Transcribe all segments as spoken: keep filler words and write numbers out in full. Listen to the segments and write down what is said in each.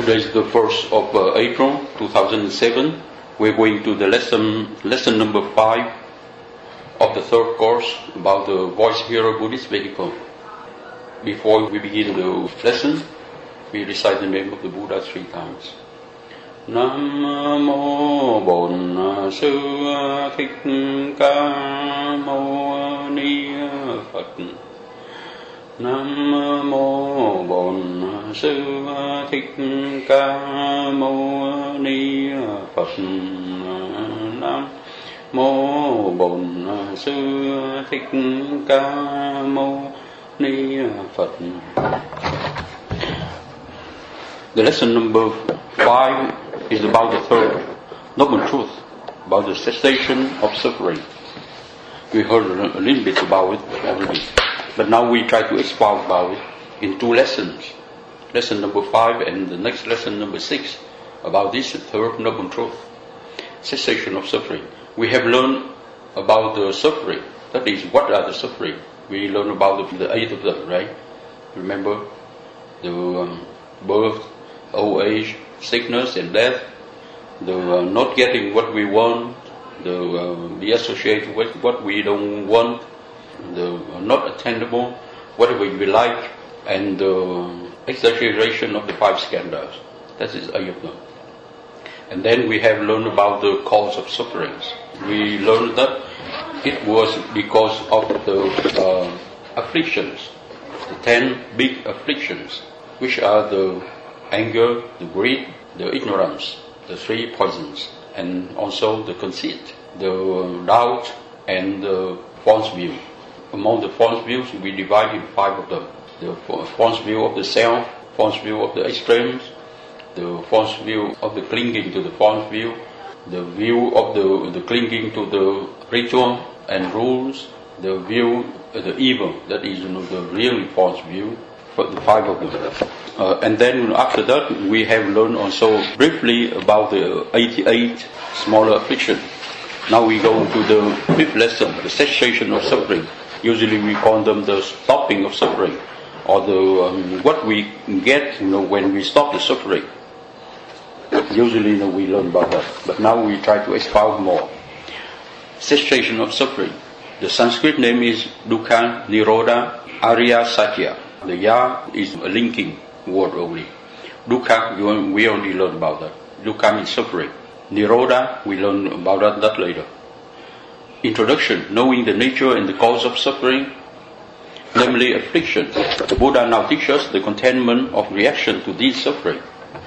Today is the first of uh, April two thousand seven. We're going to the lesson, lesson number five of the third course about the Voice Hearer Buddhist vehicle. Before we begin the lesson, we recite the name of the Buddha three times. Nam mô Bổn Sư Thích Ca Mâu Ni Phật. Nam mô Bổn Sư Thích Ca Mâu Ni Phật. Nam mô Bổn Sư Thích Ca Mâu Ni Phật. The lesson number five is about the third noble truth, about the cessation of suffering. We heard a little bit about it already, but now we try to expound about it in two lessons. Lesson number five and the next lesson number six about this third noble truth, cessation of suffering. We have learned about the suffering. That is, what are the suffering? We learned about the, the eight of them, right? Remember the um, birth, old age, sickness and death, the uh, not getting what we want, the uh, be associated with what we don't want, the uh, not attainable, whatever we like, and the exaggeration of the five skandhas. That is eight of them. And then we have learned about the cause of sufferings. We learned that it was because of the uh, afflictions, the ten big afflictions, which are the anger, the greed, the ignorance, the three poisons, and also the conceit, the doubt, and the false view. Among the false views, we divide in five of them. The false view of the self, false view of the extremes, the false view of the clinging to the false view, the view of the, the clinging to the ritual and rules, the view, uh, the evil, that is, you know, the really false view, for the five of them. Uh, and then after that, we have learned also briefly about the eighty-eight smaller afflictions. Now we go to the fifth lesson, the cessation of suffering. Usually we call them the stopping of suffering, or the um, what we get, you know, when we stop the suffering. Usually, you know, we learn about that, but now we try to expound more. Cessation of suffering. The Sanskrit name is Dukkha Nirodha Arya Satya. The Ya is a linking word only. Dukkha, we only learn about that. Dukkha means suffering. Nirodha, we learn about that, that later. Introduction, knowing the nature and the cause of suffering, namely affliction. The Buddha now teaches us the containment of reaction to these suffering.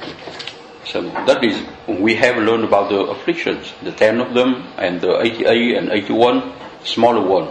So that is, we have learned about the afflictions, the ten of them, and the eighty-eight and eighty-one, smaller one.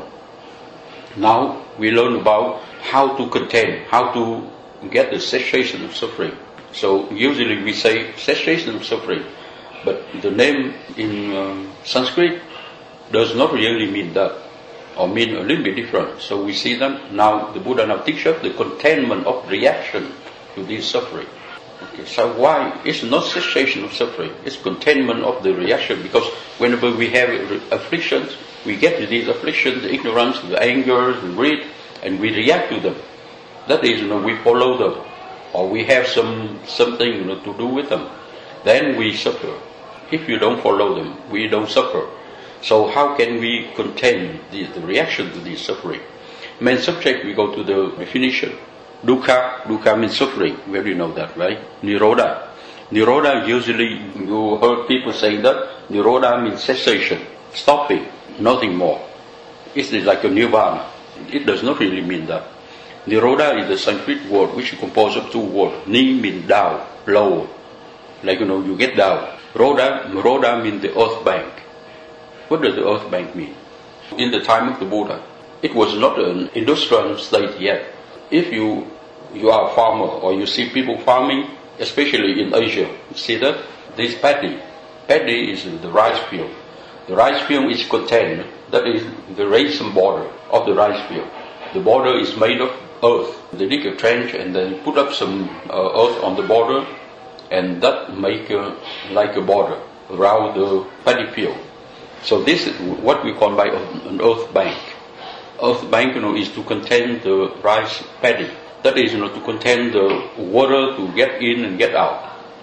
Now we learn about how to contain, how to get the cessation of suffering. So usually we say cessation of suffering, but the name in uh, Sanskrit does not really mean that, or mean a little bit different. So we see that now the Buddha now teaches the containment of reaction to this suffering. Okay, so why it's not cessation of suffering, it's containment of the reaction, because whenever we have afflictions, we get these afflictions, the ignorance, the anger, the greed, and we react to them. That is, you know, we follow them, or we have some something, you know, to do with them. Then we suffer. If you don't follow them, we don't suffer. So how can we contain the, the reaction to this suffering? Main subject, we go to the definition. Dukkha, dukkha means suffering. We already know that, right? Nirodha. Nirodha, usually you heard people saying that. Nirodha means cessation, stopping, nothing more. It's like a nirvana. It does not really mean that. Nirodha is the Sanskrit word which is composed of two words. Ni means down, low. Like, you know, you get down. Rodha, Rodha means the earth bank. What does the earth bank mean? In the time of the Buddha, it was not an industrial state yet. If you you are a farmer, or you see people farming, especially in Asia, you see that this paddy. Paddy is the rice field. The rice field is contained. That is the raisin border of the rice field. The border is made of earth. They dig a trench and then put up some uh, earth on the border, and that make a, like a border around the paddy field. So this is what we call by an earth bank. Earth bank, you know, is to contain the rice paddy. That is, you know, to contain the water to get in and get out.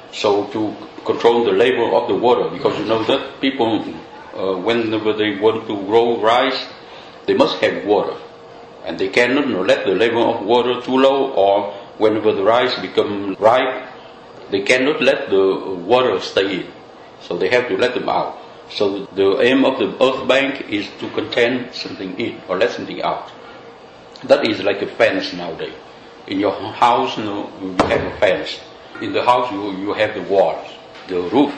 So to control the level of the water, because you know that people, uh, whenever they want to grow rice, they must have water. And they cannot you know, let the level of water too low, or whenever the rice become ripe, they cannot let the water stay in. So they have to let them out. So the aim of the earth bank is to contain something in or let something out. That is like a fence nowadays. In your house, you know, you have a fence. In the house, you, you have the walls, the roof.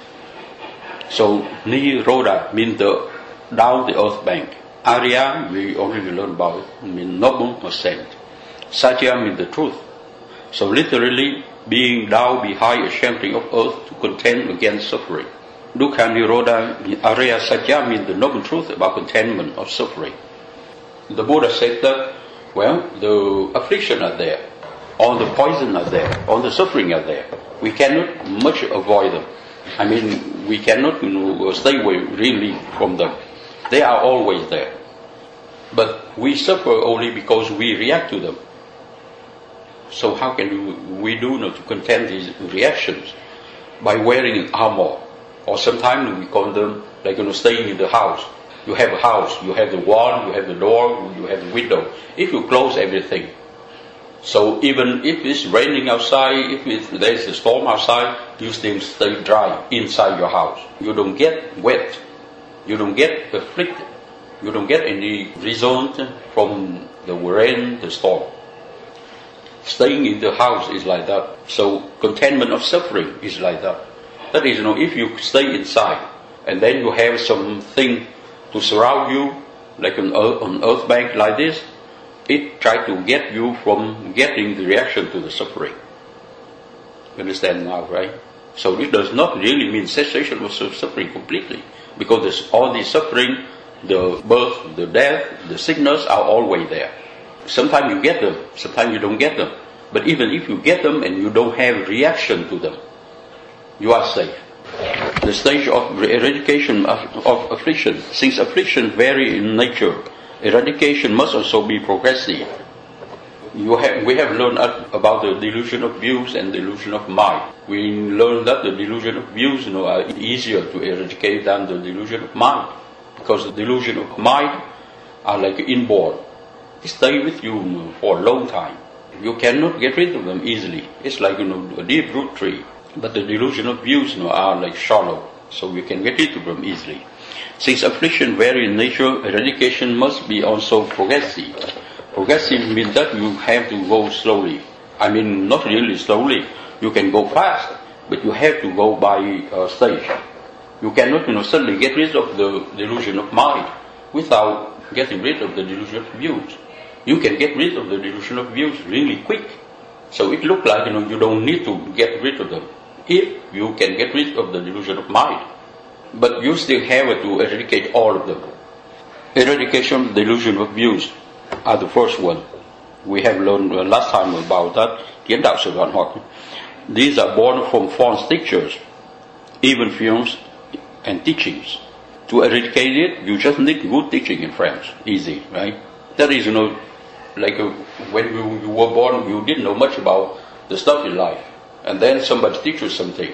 So Ni Roda means the down the earth bank. Arya, we already learned about it, means noble or saint. Satya means the truth. So literally, being down behind a sheltering of earth to contend against suffering. Dukkha Nirodha, Arya Satya means the noble truth about containment of suffering. The Buddha said that, well, the affliction are there, all the poison are there, all the suffering are there. We cannot much avoid them. I mean, we cannot you know, stay away really from them. They are always there. But we suffer only because we react to them. So how can we do you know, to contain these reactions? By wearing armor. Or sometimes we call them like you know, staying in the house. You have a house, you have the wall, you have the door, you have the window. If you close everything, so even if it's raining outside, if it's, there's a storm outside, you still stay dry inside your house. You don't get wet. You don't get afflicted. You don't get any result from the rain, the storm. Staying in the house is like that. So containment of suffering is like that. That is, you know, if you stay inside and then you have something to surround you, like an earth, an earth bank like this, it tries to get you from getting the reaction to the suffering. You understand now, right? So it does not really mean cessation of suffering completely, because there's all the suffering, the birth, the death, the sickness are always there. Sometimes you get them, sometimes you don't get them. But even if you get them and you don't have reaction to them, you are safe. The stage of eradication of, of affliction. Since affliction vary in nature, eradication must also be progressive. You have, we have learned about the delusion of views and delusion of mind. We learned that the delusion of views you know, are easier to eradicate than the delusion of mind. Because the delusion of mind are like inborn. They stay with you, you know, for a long time. You cannot get rid of them easily. It's like you know, a deep root tree. But the delusion of views you know, are like shallow, so we can get rid of them easily. Since affliction vary in nature, eradication must be also progressive. Progressive means that you have to go slowly. I mean, not really slowly. You can go fast, but you have to go by uh, stage. You cannot, you know, suddenly get rid of the delusion of mind without getting rid of the delusion of views. You can get rid of the delusion of views really quick. So it looks like, you know, you don't need to get rid of them, if you can get rid of the delusion of mind. But you still have to eradicate all of them. Eradication of delusion of views are the first one. We have learned uh, last time about that. Kiến đạo sự đoạn hoặc. These are born from false teachers, even films and teachings. To eradicate it, you just need good teaching in French. Easy, right? That is, you know, like uh, when you, you were born, you didn't know much about the stuff in life. And then somebody teaches you something.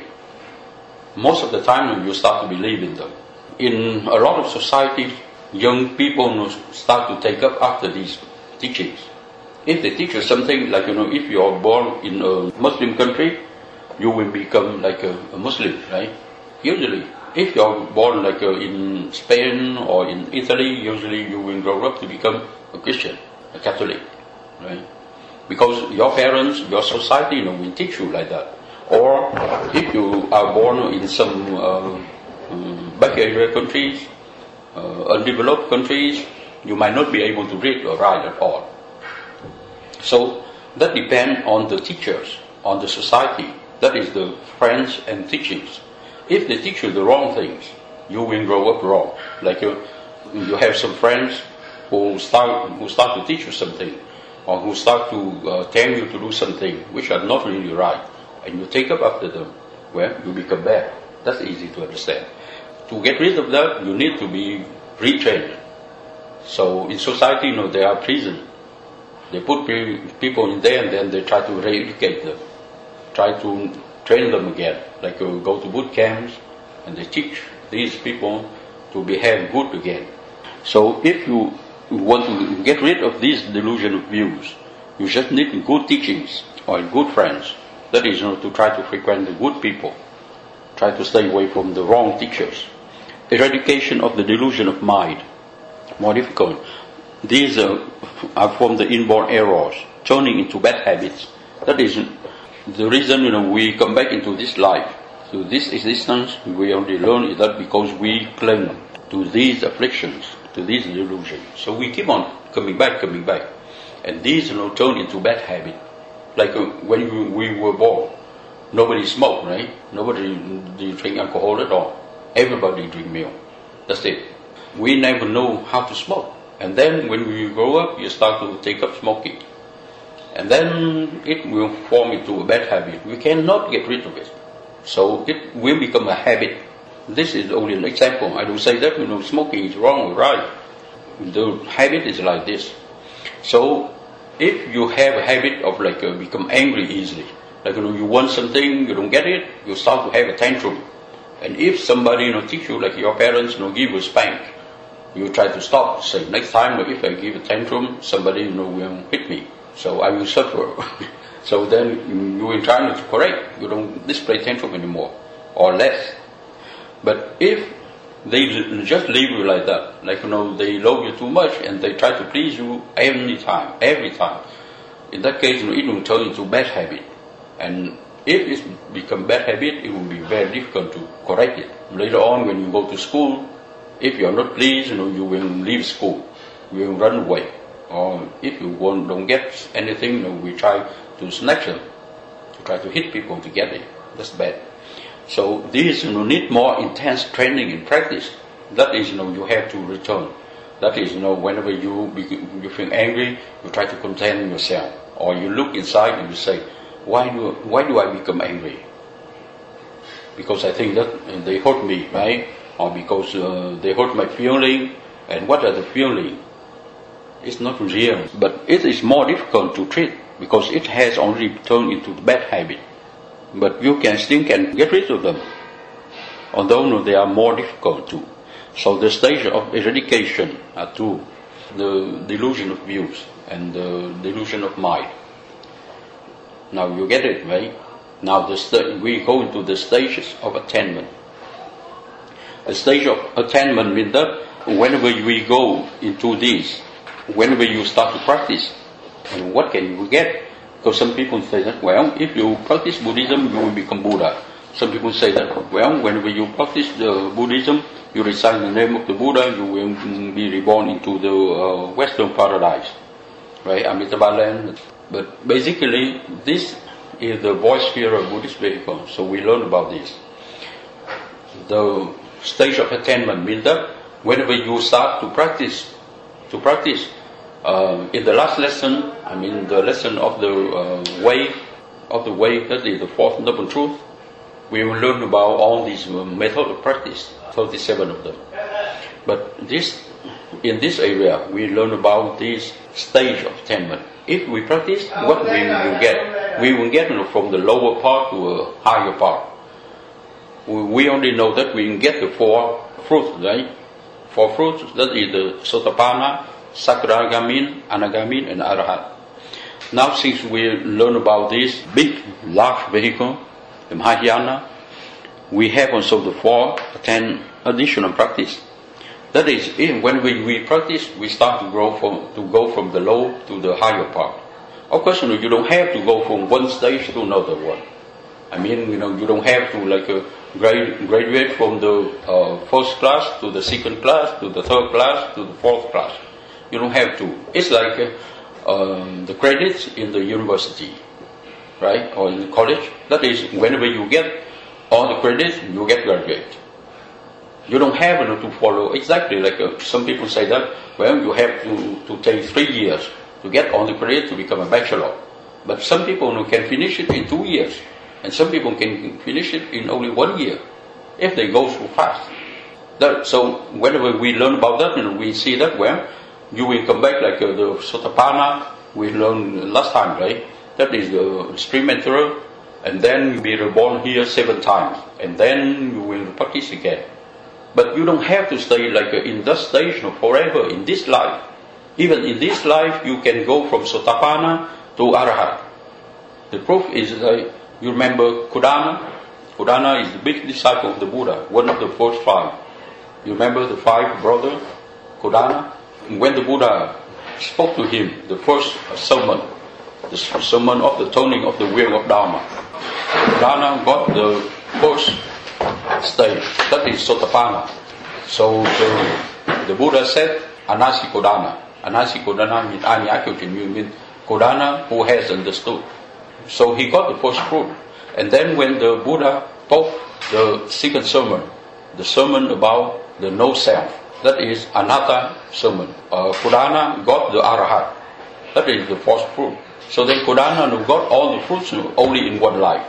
Most of the time you start to believe in them. In a lot of societies, young people start to take up after these teachings. If they teach you something, like, you know, if you are born in a Muslim country, you will become like a, a Muslim, right? Usually. If you are born like uh, in Spain or in Italy, usually you will grow up to become a Christian, a Catholic, right? Because your parents, your society, you know, will teach you like that. Or if you are born in some uh, um, back area countries, uh, undeveloped countries, you might not be able to read or write at all. So that depends on the teachers, on the society. That is the friends and teachings. If they teach you the wrong things, you will grow up wrong. Like you, you have some friends who start who start to teach you something, or who start to uh, tell you to do something which are not really right, and you take up after them. Well, you become bad. That's easy to understand. To get rid of that, you need to be retrained. So in society, you know, there are prisons. They put people in there, and then they try to re-educate them, try to train them again. Like uh, go to boot camps and they teach these people to behave good again. So if you want to get rid of these delusional views, you just need good teachings or good friends. That is, you know, to try to frequent the good people. Try to stay away from the wrong teachers. Eradication of the delusion of mind. More difficult. These uh, are from the inborn errors, turning into bad habits. That is the reason, you know, we come back into this life. So this existence, we only learn is that because we cling to these afflictions, to these delusions. So we keep on coming back, coming back. And these, you know, turn into bad habit. Like uh, when we, we were born, nobody smoked, right? Nobody did drink alcohol at all. Everybody drink milk. That's it. We never know how to smoke. And then when we grow up, you start to take up smoking. And then it will form into a bad habit. We cannot get rid of it. So it will become a habit. This is only an example. I don't say that, you know, smoking is wrong or right. The habit is like this. So if you have a habit of like uh, become angry easily, like, you know, you want something, you don't get it, you start to have a tantrum. And if somebody, you know, teach you, like your parents, you know, give you a spank, you try to stop. Say, next time if I give a tantrum, somebody, you know, will hit me. So I will suffer. So then you will try to correct. You don't display tantrum anymore, or less. But if they just leave you like that, like, you know, they love you too much and they try to please you every time, every time, in that case, you know, it will turn into bad habit. And if it's become bad habit, it will be very difficult to correct it. Later on, when you go to school, if you are not pleased, you know, you will leave school, you will run away. Or if you won't, don't get anything, you know, we try to snatch them, to try to hit people to get it. That's bad. So these, you know, need more intense training and practice. That is, you know, you have to return. That is, you know, whenever you you feel angry, you try to contain yourself, or you look inside and you say, why do why do I become angry? Because I think that they hurt me, right? Or because uh, they hurt my feeling. And what are the feeling? It's not real, but it is more difficult to treat because it has already turned into bad habit. But you can still can get rid of them, although no, they are more difficult too. So the stage of eradication are two: the delusion of views and the delusion of mind. Now you get it, right? Now the st- we go into the stages of attainment. The stage of attainment means that whenever we go into this, whenever you start to practice, and what can you get? Because some people say that, well, if you practice Buddhism, you will become Buddha. Some people say that, well, whenever you practice the Buddhism, you recite the name of the Buddha, you will be reborn into the uh, Western paradise, right? Amitabha land. But basically, this is the voice sphere of Buddhist vehicle. So we learn about this. The stage of attainment means that whenever you start to practice, to practice, uh, in the last lesson, I mean the lesson of the uh, way, of the way, that is the fourth noble truth, we will learn about all these uh, methods of practice, thirty-seven of them. But this, in this area, we learn about this stage of attainment. If we practice, what we will get? We will get, you know, from the lower part to a higher part. We only know that we can get the four fruits, right? Four fruits, that is the Sotapanna, Sakadagamin, Anagamin, and Arahat. Now, since we learn about this big, large vehicle, the Mahayana, we have also the four, ten additional practice. That is, when we, we practice, we start to grow from to go from the low to the higher part. Of course, you know, you don't have to go from one stage to another one. I mean, you know, you don't have to like uh, grade, graduate from the uh, first class to the second class to the third class to the fourth class. You don't have to. It's like uh, um, the credits in the university, right, or in the college. That is, whenever you get all the credits, you get graduate. You don't have, you know, to follow exactly like uh, some people say that, well, you have to, to take three years to get all the credit to become a bachelor. But some people, you know, can finish it in two years. And some people can finish it in only one year, if they go so fast. That, so whenever we learn about that, you know, we see that, well, you will come back like uh, the Sotapanna we learned last time, right? That is the stream enterer, and then you'll be reborn here seven times, and then you will practice again. But you don't have to stay like in that stage forever in this life. Even in this life, you can go from Sotapanna to Arahat. The proof is that you remember Kodana. Kodana is the big disciple of the Buddha, one of the first five. You remember the five brothers, Kodana? When the Buddha spoke to him, the first sermon, the sermon of the turning of the wheel of Dharma, Kodana got the first stage, that is Sotapanna. So the, the Buddha said, Anasi Kodana. Anasi Kodana means Anyakyojin, means Kodana who has understood. So he got the first fruit. And then when the Buddha taught the second sermon, the sermon about the no self, that is Anatta sermon, uh, Kodana got the Arahat. That is the first fruit. So then Kodana got all the fruits only in one life.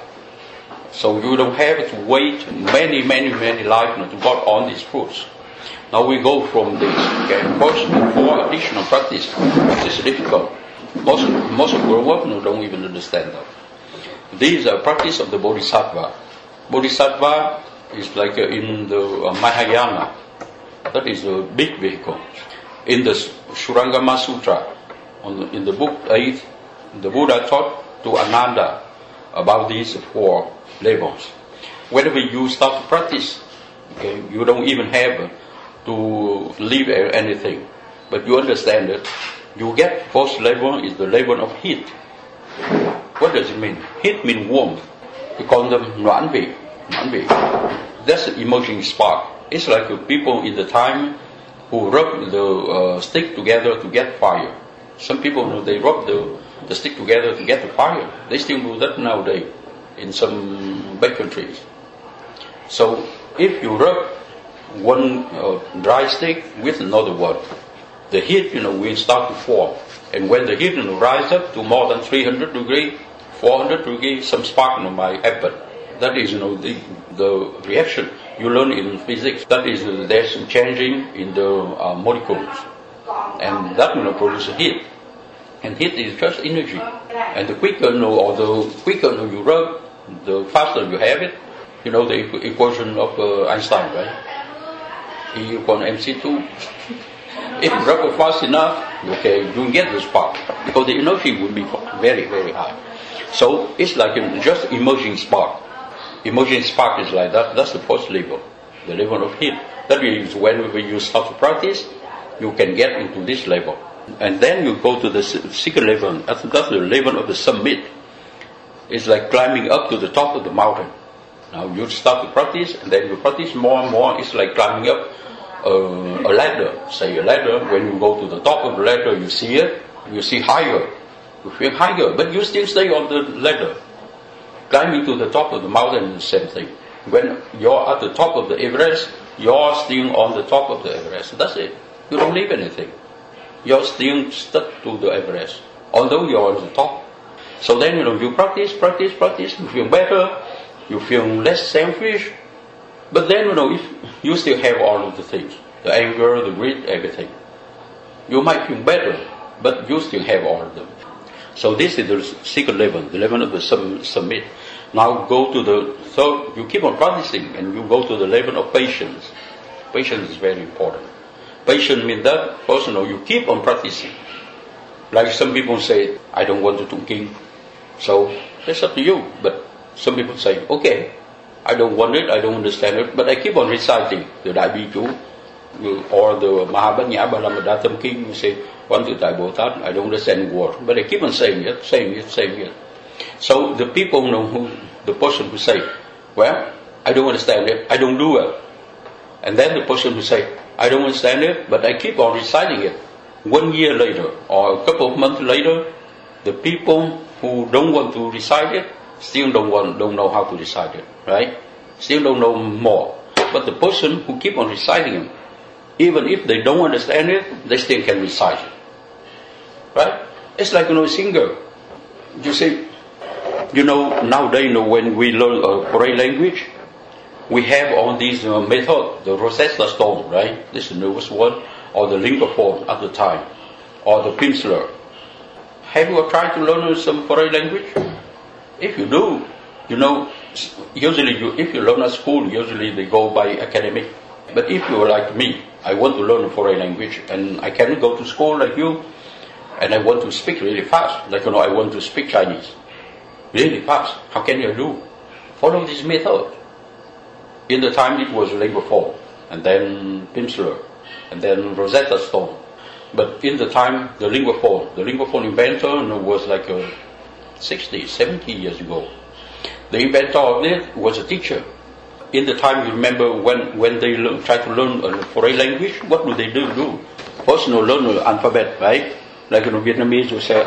So you don't have to wait many, many, many lives to get all these fruits. Now we go from this. Okay, first, for additional practice, which is difficult. Most most grown-up don't even understand that. These are practice of the Bodhisattva. Bodhisattva is like in the Mahayana. That is a big vehicle. In the Shurangama Sutra, on the, in the book eight, the Buddha taught to Ananda about these four levels. Whenever you start to practice, okay, you don't even have to leave anything, but you understand it. You get first level is the level of heat. What does it mean? Heat means warmth. We call them noan vị, noan vị. That's the emotion spark. It's like the people in the time who rub the uh, stick together to get fire. Some people, you know, they rub the, the stick together to get the fire. They still do that nowadays in some big countries. So if you rub one uh, dry stick with another one, the heat, you know, will start to form. And when the heat, you know, rise up to more than three hundred degrees, four hundred degrees, some spark, you know, might happen. That is, you know, the, the reaction you learn in physics. That is, uh, there's some changing in the uh, molecules. And that, you know, produces heat. And heat is just energy. And the quicker, you know, or the quicker, you know, you rub, the faster you have it. You know the equ- equation of uh, Einstein, right? E equals mc two. If you rub fast enough, okay, you get the spark because the energy will be very, very high. So it's like a, just emerging spark. Emerging spark is like that. That's the first level, the level of heat. That means whenever you start to practice, you can get into this level, and then you go to the second level. That's, that's the level of the summit. It's like climbing up to the top of the mountain. Now you start to practice, and then you practice more and more. It's like climbing up uh, a ladder. Say a ladder. When you go to the top of the ladder, you see it. You see higher. You feel higher, but you still stay on the ladder. Climbing to the top of the mountain is the same thing. When you're at the top of the Everest, you're still on the top of the Everest. That's it. You don't leave anything. You're still stuck to the Everest, although you're on the top. So then, you know, you practice, practice, practice. You feel better. You feel less selfish. But then, you know, if you still have all of the things, the anger, the greed, everything, you might feel better, but you still have all of them. So this is the second level, the level of the sum, summit. Now go to the third, you keep on practicing and you go to the level of patience. Patience is very important. Patience means that, first, you know, you keep on practicing. Like some people say, I don't want to tụng. So that's up to you. But some people say, okay, I don't want it, I don't understand it, but I keep on reciting the Đại Bi Chú or the Mahabhanya Balamadhatam King. You say, one to Thai Bhutan, I don't understand word, but I keep on saying it, saying it, saying it. So the people know who, the person who say, well, I don't understand it, I don't do it. And then the person who say, I don't understand it, but I keep on reciting it. One year later, or a couple of months later, the people who don't want to recite it, still don't want, don't know how to recite it, right? Still don't know more. But the person who keep on reciting it, even if they don't understand it, they still can recite it. Right? It's like, you know, a singer. You see, you know, nowadays, you know, when we learn a foreign language, we have all these uh, methods, the Rosetta Stone, right? This is the newest one, or the lingophone at the time, or the Pimsleur. Have you tried to learn some foreign language? If you do, You know, usually you, if you learn at school, usually they go by academic. But if you're like me, I want to learn a foreign language, and I cannot go to school like you, and I want to speak really fast. Like, you know, I want to speak Chinese really fast. How can you do? Follow this method. In the time it was lingua franca, and then Pimsleur, and then Rosetta Stone. But in the time, the lingua franca, the lingua franca inventor was like a sixty, seventy years ago. The inventor of it was a teacher. In the time, you remember when, when they learn, try to learn a foreign language, what do they do? do? First, you know, learn the alphabet, right? Like in you know, Vietnamese, you say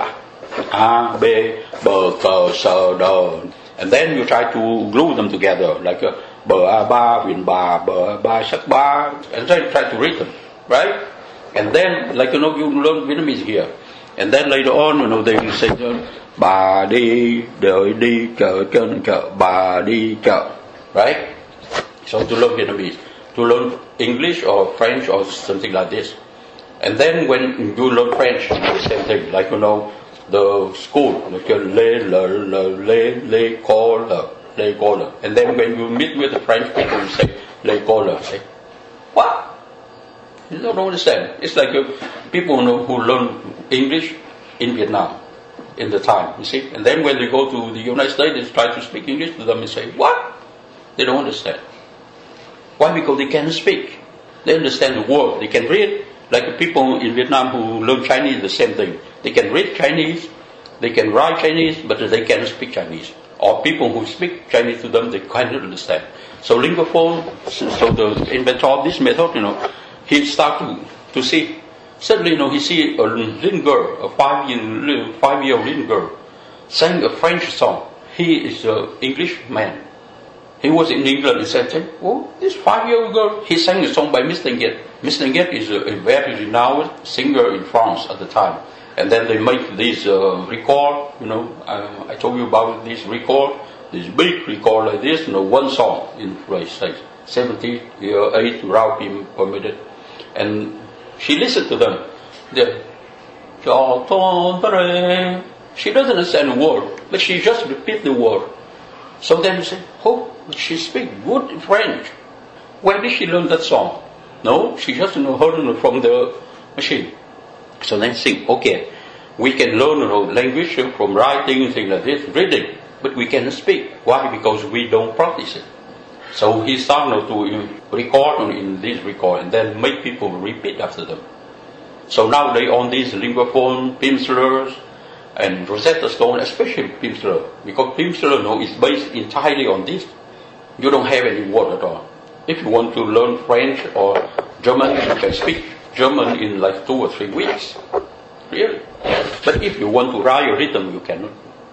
A, B, B, K, S, D. And then you try to glue them together, like a B, A, Ba, Vin, Ba, B, Ba, Sắc, Ba, and then try to read them, right? And then, like, you know, you learn Vietnamese here. And then later on, you know, they will say, Bà đi, đợi đi, chợ chân chợ, bà đi chợ, right? So to learn Vietnamese, to learn English or French or something like this. And then when you learn French, you do the same thing, like, you know, the school, like le, le, le, le, le, call, le, call. And then when you meet with the French people, you say, le, call, say, what? You don't understand. It's like uh, people know, who learn English in Vietnam in the time, you see. And then when they go to the United States, they try to speak English to them and say, what? They don't understand. Why? Because they can't speak. They understand the word. They can read. Like the people in Vietnam who learn Chinese, the same thing. They can read Chinese, they can write Chinese, but they cannot speak Chinese. Or people who speak Chinese to them, they cannot understand. So lingua franca, so the inventor of this method, you know, he start to, to see. Suddenly, you know, he see a little girl, a five-year, five-year-old little girl, sang a French song. He is an English man. He was in England. He said, "Oh, this five-year-old girl." He sang a song by Miss Linguet. Miss Linguet is a, a very renowned singer in France at the time. And then they make this uh, record. You know, uh, I told you about this record, this big record like this. You know, one song in French, like seventy-eight round being permitted, and she listened to them. The, she doesn't understand the word, but she just repeat the word. So then you say, oh, she speaks good French. Where did she learn that song? No, she just you know, heard it from the machine. So then think, okay, we can learn you know, language from writing and things like this, reading, but we cannot speak. Why? Because we don't practice it. So he started to record in this record and then make people repeat after them. So now they on these lingua franca, Pimsleur, and Rosetta Stone, especially Pimsleur, because Pimsleur you know, is based entirely on this. You don't have any word at all. If you want to learn French or German, you can speak German in like two or three weeks. Really. But if you want to write a rhythm, you cannot.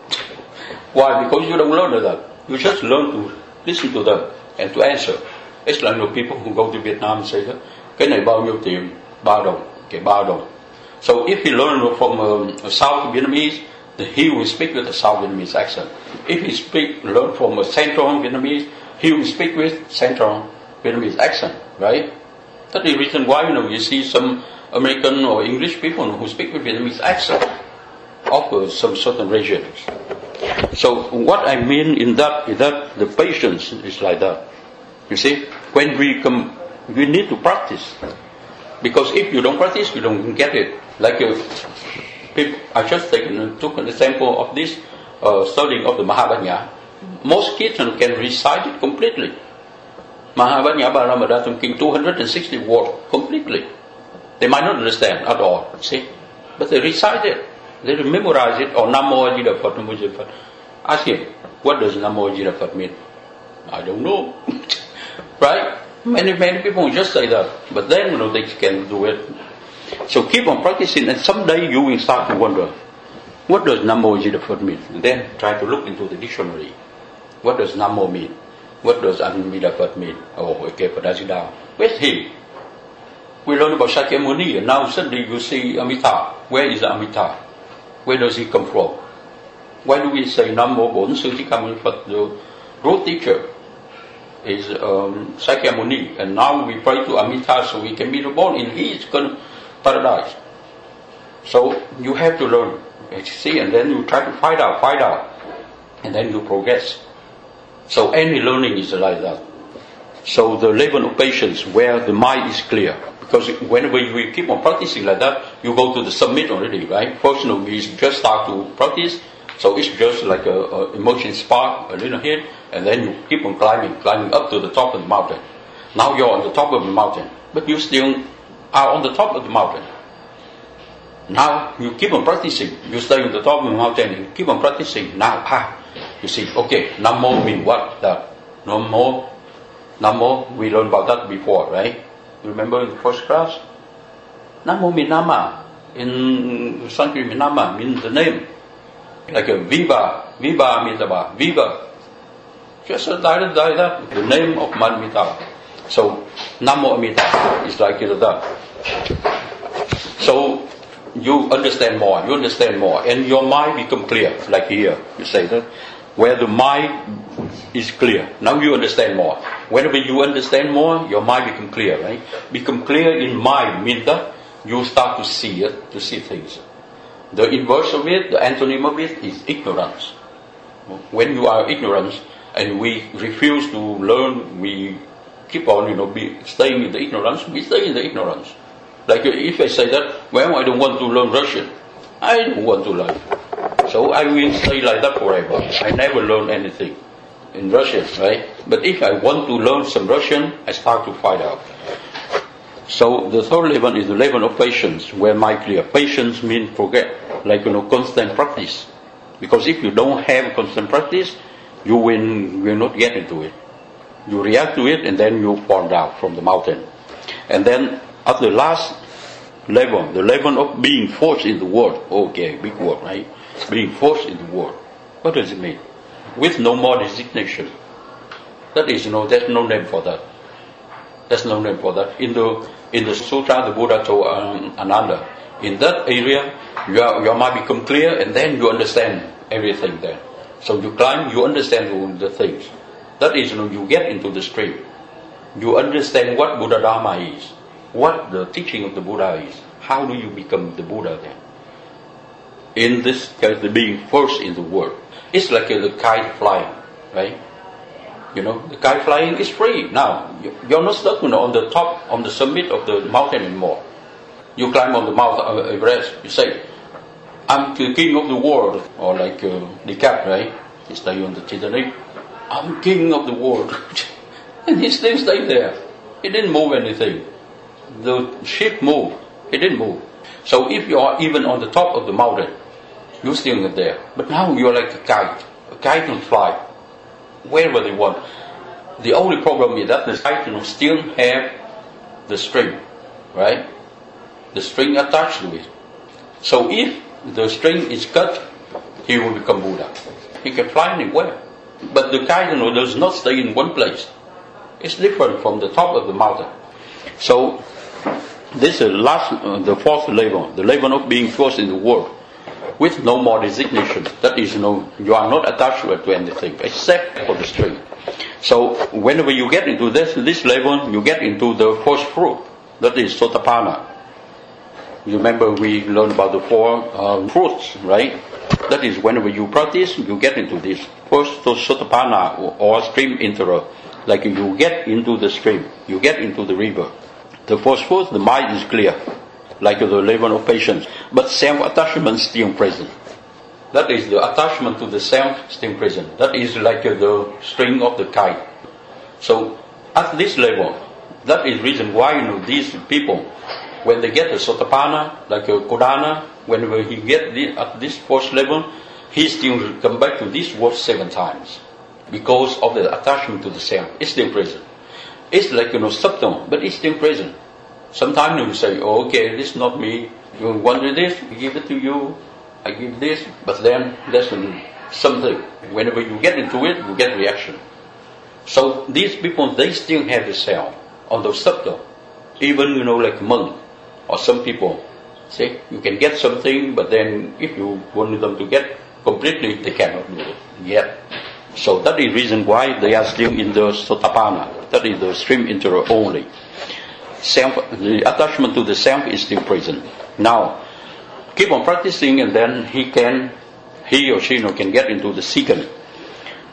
Why? Because you don't learn that. You just learn to listen to them and to answer. It's like you know, people who go to Vietnam and say, cái này bao nhiêu tiền? Ba đồng. Okay, ba đồng. So if he learn from um, a South Vietnamese, then he will speak with a South Vietnamese accent. If he speak, learn from a Central Vietnamese, he will speak with Central Vietnamese accent, right? That's the reason why you know you see some American or English people who speak with Vietnamese accent of uh, some certain regions. So what I mean in that is that the patience is like that. You see, when we come, we need to practice. Because if you don't practice, you don't get it. Like uh, people, I just taken, took an example of this uh, studying of the Mahabharata. Most kids can recite it completely. Mahabharata Bharamadatam King, two hundred sixty words completely. They might not understand at all, see, but they recite it. They memorize it. Or Namo Ajita Phat, Namo Ajita Phat. Ask him, what does Namo Ajita Phat mean? I don't know. Right? Many, many people just say that, but then you know they can do it. So keep on practicing, and someday you will start to wonder, what does Namo Ajita Phat mean? And then try to look into the dictionary. What does Namo mean? What does Amida Phat mean? Oh, okay, Padasida. Where's he? We learn about Sakyamuni, and now suddenly you see Amitabha. Where is Amitabha? Where does he come from? Why do we say Namo Bổn Sư Thích Ca Mâu Ni Phật? The root teacher is um, Sakyamuni, and now we pray to Amitabha so we can be reborn in his paradise. So you have to learn, see, and then you try to find out, find out, and then you progress. So any learning is like that. So the level of patience where the mind is clear. Because whenever you keep on practicing like that, you go to the summit already, right? First, you know, we just start to practice. So it's just like a, a emotion spark, a little hit, and then you keep on climbing, climbing up to the top of the mountain. Now you're on the top of the mountain, but you still are on the top of the mountain. Now you keep on practicing. You stay on the top of the mountain and keep on practicing. Now, ah, you see, okay, Namo means what? That Namo, Namo, we learned about that before, right? You remember in the first class? Namo means Nama. In Sanskrit, Nama means the name. Like a Viva, Viva Amitabha, Viva. Just like that, the name of Amitabha. So, Namo Amitabha is like that. So, you understand more, you understand more, and your mind become clear, like here, you say that. Where the mind is clear, now you understand more. Whenever you understand more, your mind become clear, right? Become clear in mind means that you start to see it, to see things. The inverse of it, the antonym of it, is ignorance. When you are ignorant and we refuse to learn, we keep on, you know, be staying in the ignorance. We stay in the ignorance. Like if I say that, well, I don't want to learn Russian. I don't want to learn. So I will stay like that forever. I never learn anything in Russian, right? But if I want to learn some Russian, I start to find out. So the third level is the level of patience, where my clear. Patience means forget, like, you know, constant practice. Because if you don't have constant practice, you will, will not get into it. You react to it and then you fall down from the mountain. And then at the last level, the level of being forced in the world. Okay, big word, right? Being forced in the world. What does it mean? With no more designation. That is, you know, there's no name for that. There's no name for that. In the in the sutra, the Buddha told um, Ananda, in that area, your, your mind become clear and then you understand everything there. So you climb, you understand all the things. That is, you know, you get into the stream. You understand what Buddha Dharma is, what the teaching of the Buddha is. How do you become the Buddha then? In this case, the being first in the world. It's like a, the kite flying, right? You know, the kite flying is free. Now, you're not stuck, you know, on the top, on the summit of the mountain anymore. You climb on the Mount Everest, you say, I'm the king of the world. Or like uh, Descartes, right? He stay on the Titanic. I'm king of the world. And he still stayed there. He didn't move anything. The ship moved. He didn't move. So if you are even on the top of the mountain, you're still not there. But now you're like a kite. A kite can fly wherever they want. The only problem is that the kite, you know, still have the string, right? The string attached to it. So if the string is cut, he will become Buddha. He can fly anywhere. But the kite, you know, does not stay in one place. It's different from the top of the mountain. So this is the last, uh, the fourth level, the level of being forced in the world, with no more designation. That is, you know, you are not attached to anything except for the string. So whenever you get into this this level, you get into the first fruit. That is Sotapanna. You remember we learned about the four uh, fruits, right? That is, whenever you practice, you get into this first Sotapanna or, or stream enterer. Like you get into the stream, you get into the river. The first fruit, the mind is clear, like the level of patience. But self-attachment is still present. That is, the attachment to the self still present. That is like uh, the string of the kite. So at this level, that is reason why, you know, these people, when they get the Sotapanna, like a Kodana, whenever he get the, at this first level, he still come back to this word seven times. Because of the attachment to the self. It's still present. It's like, you know, subtle, but it's still present. Sometimes you say, oh, okay, this is not me. You want this, I give it to you. I give this, but then there's something. Whenever you get into it, you get reaction. So these people, they still have the self on the subtle. Even, you know, like monk or some people. See, you can get something, but then if you want them to get completely, they cannot do it yet. So that is the reason why they are still in the Sotapanna. That is the stream enterer only. Self, the attachment to the self is still present. Now, keep on practicing, and then he can, he or she, you know, can get into the second.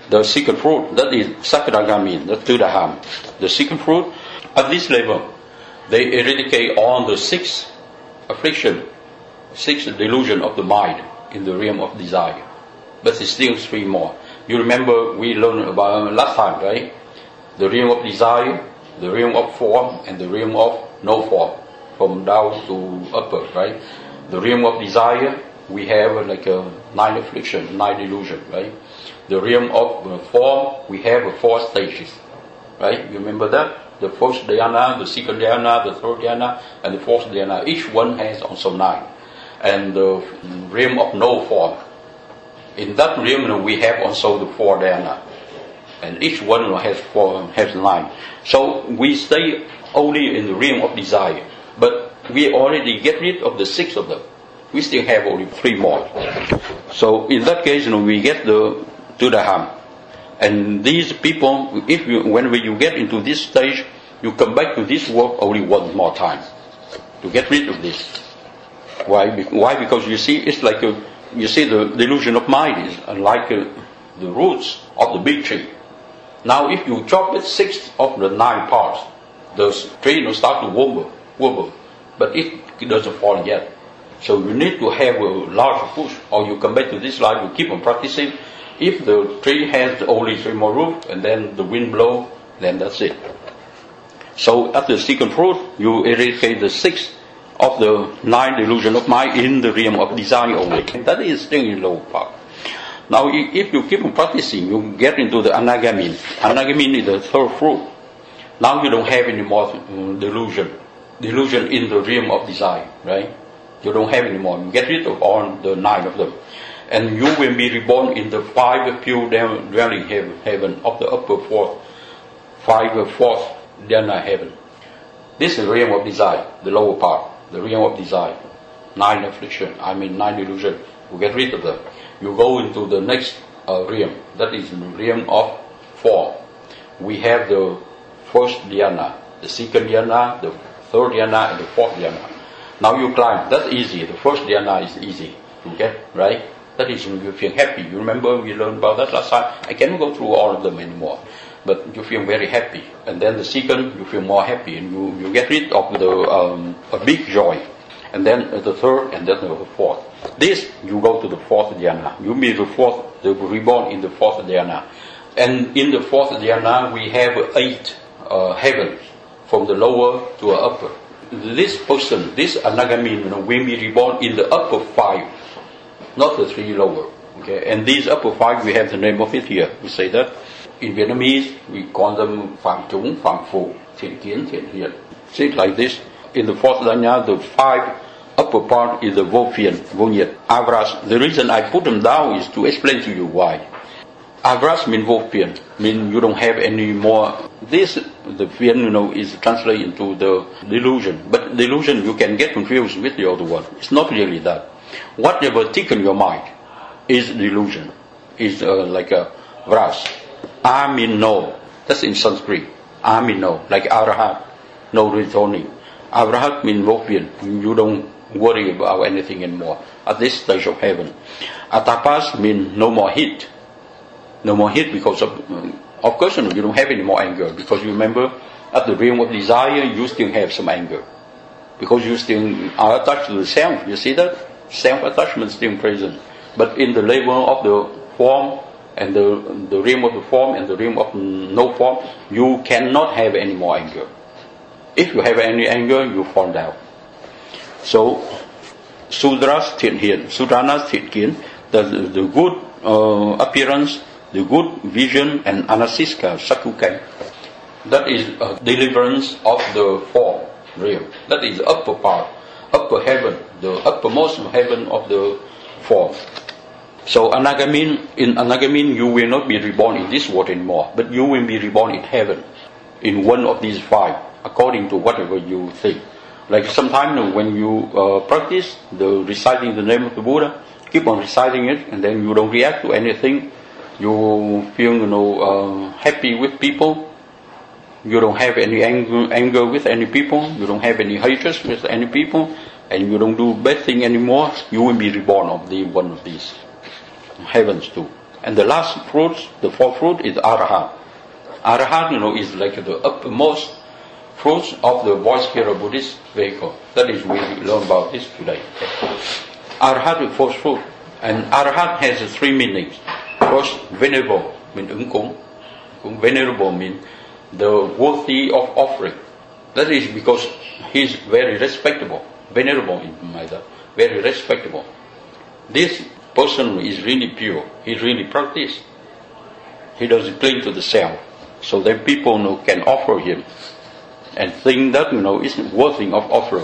the second fruit, that is Sakadagami, the Tudaham. The second fruit, at this level, they eradicate all the six affliction, six delusion of the mind in the realm of desire. But there's still three more. You remember we learned about last time, right? The realm of desire, the realm of form, and the realm of no form, from down to upper, right? The realm of desire, we have like a nine affliction, nine delusion, right? The realm of uh, form, we have four stages, right? You remember that? The first dhyana, the second dhyana, the third dhyana, and the fourth dhyana. Each one has also nine. And the realm of no form, in that realm we have also the four dhyana. And each one has four, has nine. So we stay only in the realm of desire. But we already get rid of the six of them. We still have only three more. So in that case, you know, we get the Tudaham. And these people, if you, when you get into this stage, you come back to this work only one more time to get rid of this. Why? Why? Because you see, it's like a, you see the delusion of mind is like a, the roots of the big tree. Now, if you chop it six of the nine parts, the tree will start to wobble, wobble, but it, it doesn't fall yet. So you need to have a large push, or you come back to this life, you keep on practicing. If the tree has only three more roots, and then the wind blows, then that's it. So at the second fruit, you eradicate the six of the nine delusion of mind in the realm of desire only. That is still in low part. Now, if you keep on practicing, you get into the Anagamin. Anagamin is the third fruit. Now you don't have any more delusion. Delusion in the realm of desire, right? You don't have any more. You get rid of all the nine of them. And you will be reborn in the five pure dwelling heaven of the upper fourth, five fourth dhyana heaven. This is the realm of desire, the lower part, the realm of desire. Nine affliction, I mean nine delusion. You get rid of them. You go into the next uh, realm, that is the realm of form. We have the first dhyana, the second dhyana, the third dhyana, and the fourth dhyana. Now you climb, that's easy. The first dhyana is easy to get, right? That is when you feel happy. You remember we learned about that last time? I cannot go through all of them anymore. But you feel very happy. And then the second, you feel more happy. And you, you get rid of the um, a big joy. And then the third, and then the fourth. This, you go to the fourth dhyana. You be the fourth, the reborn in the fourth dhyana. And in the fourth dhyana, we have eight uh, heavens, from the lower to the upper. This person, this Anagamin, you know, will be reborn in the upper five, not the three lower. Okay, and these upper five, we have the name of it here. We say that in Vietnamese, we call them Phạm Chúng, Phạm Phụ, Thiện Kiến, Thiện Hiện. See it like this. In the fourth dhyana, the five upper part is the Vô Phiền, Vô Nhiệt, Avras. The reason I put them down is to explain to you why. Avras means Vô Phiền, means you don't have any more. This, the Phiền, you know, is translated into the delusion. But delusion, you can get confused with the other one. It's not really that. Whatever tickles your mind is delusion. Is uh, like a Vras. A means no. That's in Sanskrit. A means no. Like Arahat, no returning. Arahat means Vô Phiền. You don't worry about anything anymore at this stage of heaven. Atapas means no more heat. No more heat because of, of course, you don't have any more anger. Because you remember, at the realm of desire, you still have some anger. Because you still are attached to the self. You see that? Self-attachment is still present. But in the level of the form, and the, the realm of the form, and the realm of no form, you cannot have any more anger. If you have any anger, you fall down. So, Sudras Thiện Hiện, Sudranas Thiện Kiến, the, the good uh, appearance, the good vision, and Anasiska Sakukai. That is a deliverance of the form realm. That is the upper part, upper heaven, the uppermost heaven of the form. So Anagamin, in Anagamin, you will not be reborn in this world anymore, but you will be reborn in heaven, in one of these five, according to whatever you think. Like sometimes when you uh, practice the reciting the name of the Buddha, keep on reciting it, and then you don't react to anything. You feel, you know, uh, happy with people. You don't have any anger, anger with any people. You don't have any hatred with any people, and you don't do bad thing anymore. You will be reborn of the one of these heavens too. And the last fruit, the fourth fruit is Arahat. Arahat, you know, is like the uppermost fruits of the Voice-Hearer Buddhist vehicle. That is, we learn about this today. Arahat is fourth fruit. And Arahat has three meanings. First, venerable, means ứng cúng. Venerable means the worthy of offering. That is because he is very respectable. Venerable in Maida, very respectable. This person is really pure. He really practices. He doesn't cling to the self. So that people, you know, can offer him and think that, you know, is worthy of offer.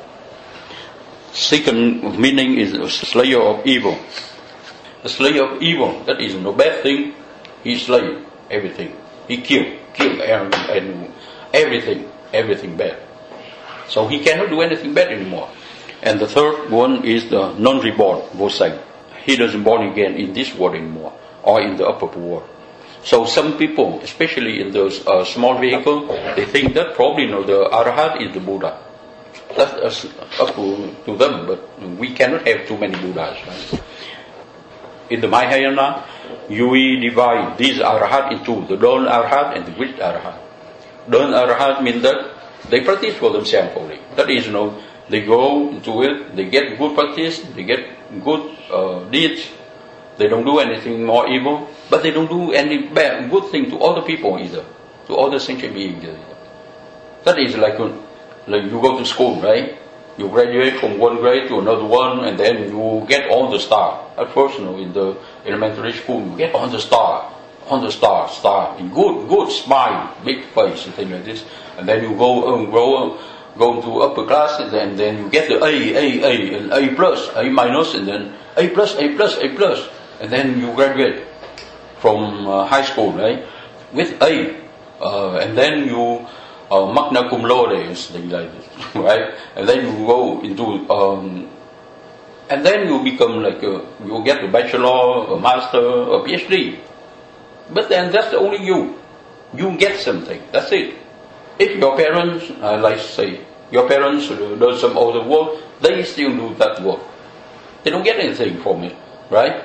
Second meaning is a slayer of evil. A slayer of evil, that is no bad thing. He slay everything. He kill, kill and, and everything, everything bad. So he cannot do anything bad anymore. And the third one is the non-reborn, vô sanh. He doesn't born again in this world anymore, or in the upper world. So some people, especially in those uh, small vehicles, they think that probably, you know, the Arahat is the Buddha. That's up to, to them, but we cannot have too many Buddhas. Right? In the Mahayana, we divide these Arahat into the Dawn Arahat and the Great Arahat. Dawn Arahat means that they practice for themselves only. That is, you know, they go into it, they get good practice, they get good uh, deeds. They don't do anything more evil, but they don't do any bad, good thing to other people either, to other sentient beings either. That is like, like you go to school, right? You graduate from one grade to another one, and then you get all the star. At first, you know, in the elementary school, you get all the star, on the star, star, in good, good smile, big face, and things like this. And then you go and grow, go to upper class, and then, then you get the A, A, A, and A plus, A minus, and then A plus, A plus, A plus, and then you graduate from uh, high school, right, with A, uh, and then you uh, magna cum laude, and things like this, right, and then you go into, um, and then you become like a, you get a bachelor, a master, a PhD. But then that's only you. You get something. That's it. If your parents, I like to say, your parents do some other work, they still do that work. They don't get anything from it, right?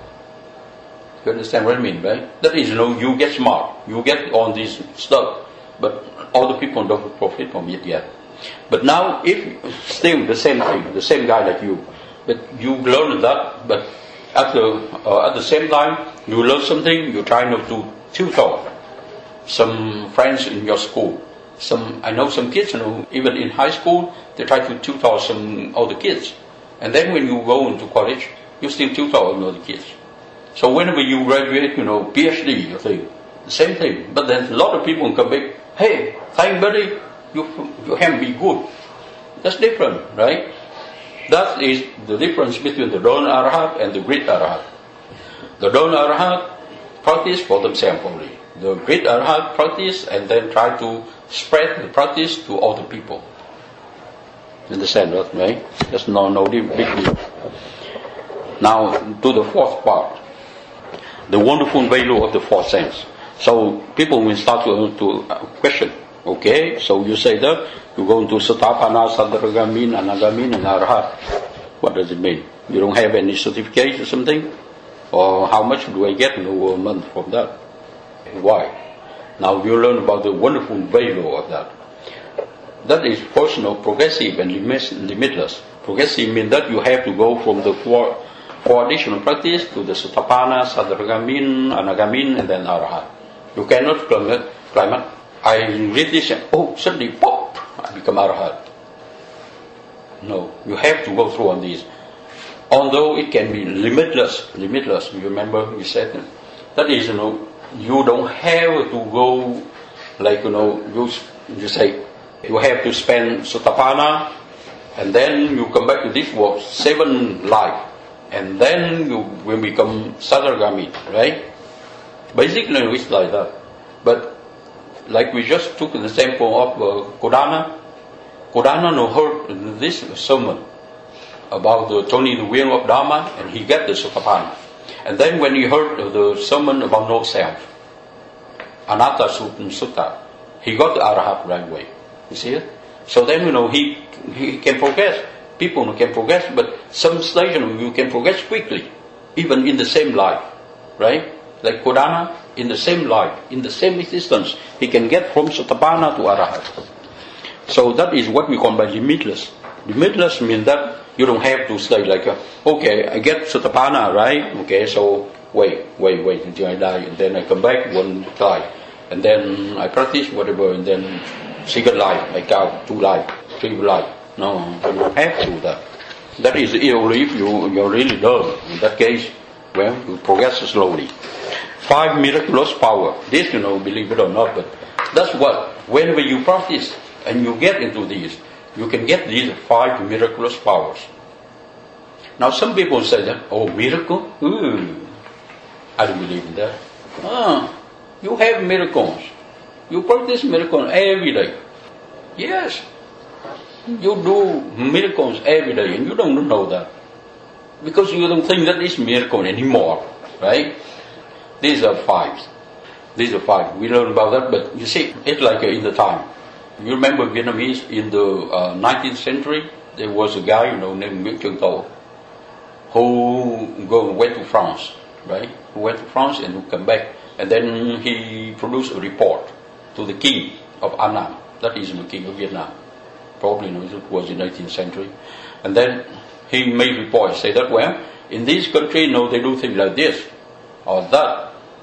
You understand what I mean, right? That is, you know, you get smart, you get all this stuff, but other people don't profit from it yet. But now, if still the same thing, the same guy like you, but you learn that, but at the uh, at the same time, you learn something, you try not to tutor some friends in your school. Some I know some kids, you know, even in high school, they try to tutor some other kids. And then when you go into college, you still tutor another kids. So whenever you graduate, you know, PhD, you think, the same thing. But then a lot of people come back, hey, thank buddy, you, you have be good. That's different, right? That is the difference between the Dawn Arahat and the Great Arahat. The Dawn Arahat practice for themselves only. The Great Arahat practice and then try to spread the practice to other people. Understand that, right? That's no, no big deal. Now, to the fourth part. The wonderful value of the four sense. So, people will start to, to question. Okay, so you say that you go into Satapana, Sadragamin, Anagamin, and Arahat. What does it mean? You don't have any certificate or something? Or how much do I get in a month from that? Why? Now you learn about the wonderful value of that. That is personal, progressive, and limitless. Progressive means that you have to go from the four, four additional practice to the Satapana, Sadragamin, Anagamin, and then Arahat. You cannot climb it, climb it. I read this and, oh, suddenly, pop, I become Arahat. No, you have to go through on these. Although it can be limitless, limitless, you remember we said that? That is, you know, you don't have to go, like, you know, you, you say, you have to spend Satapana, and then you come back to this world, seven life, and then you will become Sadragami, right? Basically, it's like that. But, like we just took the example of uh, Kodana. Kodana no heard this sermon about the turning the wheel of Dharma, and he got the Satapana. And then when he heard the sermon about no self, Anatta Sutta, he got the Arahat right away. You see it? So then, you know, he he can progress. People can progress, but some stage, you know, you can progress quickly, even in the same life. right? Like Kodana, in the same life, in the same existence, he can get from Sotapanna to Arahat. So that is what we call by limitless. Limitless means that you don't have to say like, uh, okay, I get Sotapanna, right? Okay, so wait, wait, wait until I die, and then I come back, one die, and then I practice whatever, and then second life, I count two life, three life. No, you don't have to do that. That is only if you you really learn. In that case, well, you progress slowly. Five miraculous power. This, you know, believe it or not, but that's what, whenever you practice and you get into these, you can get these five miraculous powers. Now some people say that, oh, miracle? Ooh, I don't believe in that. Ah, you have miracles. You practice miracles every day. Yes, you do miracles every day and you don't know that. Because you don't think that it's miracle anymore, right? These are five. These are five. We learn about that, but you see, it's like in the time. You remember Vietnamese in the uh, nineteenth century? There was a guy, you know, named Nguyễn Trường Tộ, who go, went to France, right? Who went to France and who come back. And then he produced a report to the king of Annam. That is the king of Vietnam. Probably, you know, it was in the eighteenth century. And then he made reports, say that, well, in this country, you know, they do things like this or that.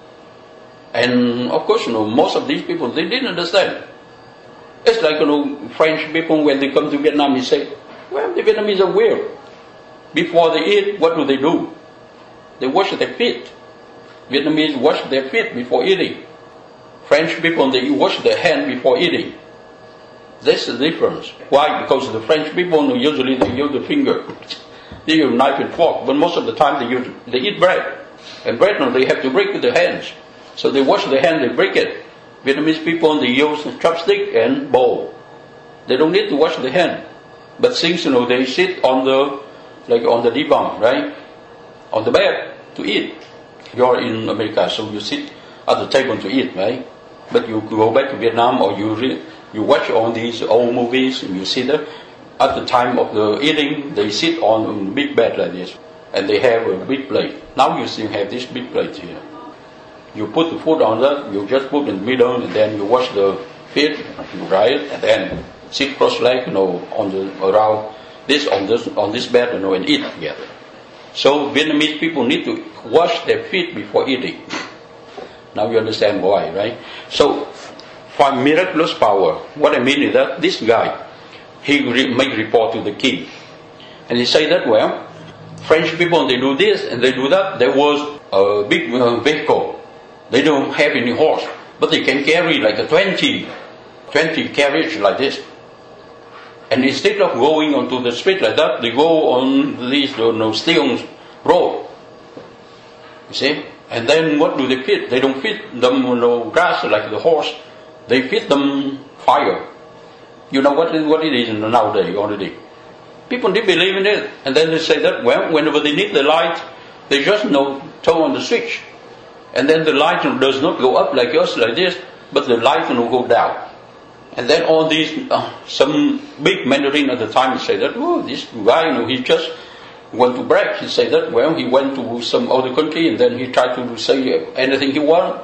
And of course, you know, most of these people, they didn't understand. It's like, you know, French people, when they come to Vietnam, they say, well, the Vietnamese are weird. Before they eat, what do they do? They wash their feet. Vietnamese wash their feet before eating. French people, they wash their hand before eating. That's the difference. Why? Because the French people, usually they use the finger. They use knife and fork, but most of the time they use, they eat bread. And bread, no, they have to break with their hands. So they wash their hand, they break it. Vietnamese people, they use chopstick and bowl. They don't need to wash their hand. But since, you know, they sit on the, like on the divan, right? On the bed to eat. You're in America, so you sit at the table to eat, right? But you go back to Vietnam or you re- you watch all these old movies and you see that at the time of the eating, they sit on a big bed like this. And they have a big plate. Now you still have this big plate here. You put the food on that, you just put in the middle, and then you wash the feet, you dry it, and then sit cross-legged, you know, on the around this on this on this bed, you know, and eat together. So Vietnamese people need to wash their feet before eating. Now you understand why, right? So, for miraculous power, what I mean is that this guy, he re- make report to the king, and he say that, well, French people, they do this and they do that. There was a big uh, vehicle. They don't have any horse, but they can carry like a twenty, twenty carriage like this. And instead of going onto the street like that, they go on these you know, steel road. You see? And then what do they feed? They don't feed them you know, grass like the horse. They feed them fire. You know what, what it is nowadays already. People didn't believe in it. And then they say that, well, whenever they need the light, they just you know, turn on the switch. And then the light you know, does not go up like us, like this, but the light you know, go down. And then all these, uh, some big Mandarin at the time say that, oh, this guy, you know, he just went to brag. He said that, well, he went to some other country and then he tried to say anything he wanted.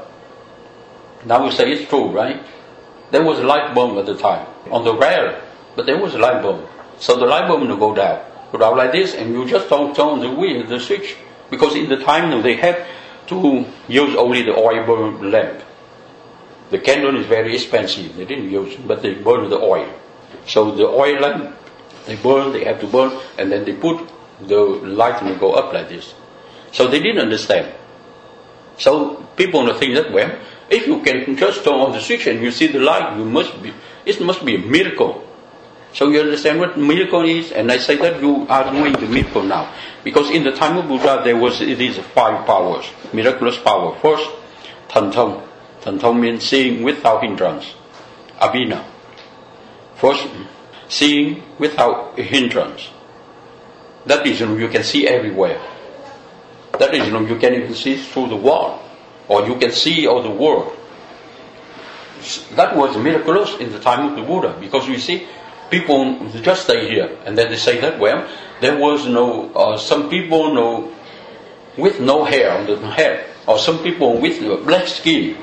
Now we say it's true, right? There was a light bulb at the time, on the rail, but there was a light bulb. So the light bulb will go down, go down like this, and you just don't turn the wheel, the switch, because in the time you know, they had to use only the oil burn lamp. The candle is very expensive. They didn't use it, but they burn the oil. So the oil lamp, they burn, they have to burn, and then they put the light and go up like this. So they didn't understand. So people think that, well, if you can just turn on the switch and you see the light, you must be, it must be a miracle. So you understand what miracle is? And I say that you are doing the miracle now. Because in the time of Buddha, there was these five powers, miraculous power. First, Thần Thông. Thần Thông means seeing without hindrance. Abhina. First, seeing without hindrance. That is, you know, you can see everywhere. That is, you know, you can even see through the wall. Or you can see all the world. That was miraculous in the time of the Buddha. Because you see, people just stay here. And then they say that, well, there was no, uh, some people no, with no hair on the head. Or some people with black skin.